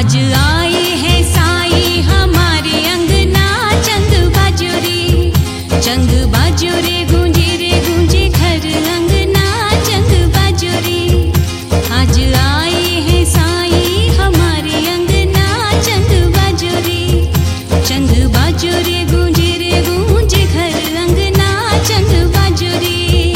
आज आए हैं साई हमारे अंगना, चंग बाजोरी चंग बाजोरी गूंजे रे गूंजे घर अंगना, चंग बाजोरी। आज आए हैं साई हमारे अंगना, चंग बाजोरी चंग बाजोरी गूंजे रे गूंजे घर अंगना, चंग बाजोरी।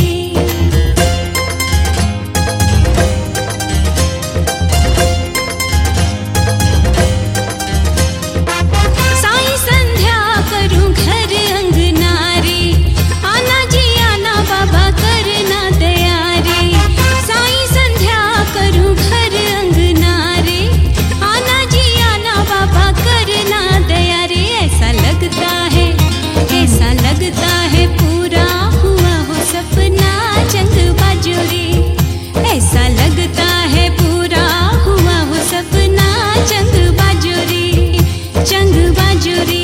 लगता है पूरा हुआ हो सपना, चंग बाजोरी। ऐसा लगता है पूरा हुआ हो सपना, चंग बाजोरी चंग बाजोरी।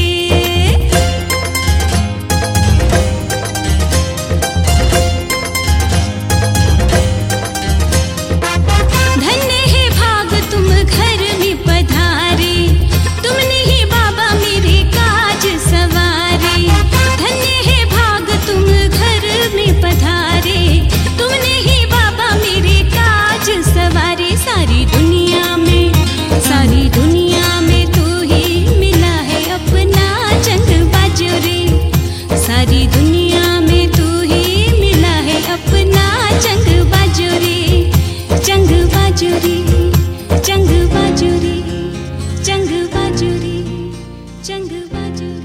धन्य है भाग तुम घर में पधारे, तुमने ही बाबा मेरे काज सवारे। धन्य है भाग तुम घर में पधारे, तुमने ही बाबा मेरे काज सवारे। सारी दुनिया में तू ही मिला है अपना, चंग बाजोरी। सारी दुनिया में तू ही मिला है अपना, चंग बाजोरी चंग बाजोरी चंग बाजोरी चंग बाजोरी चंग बाजोरी।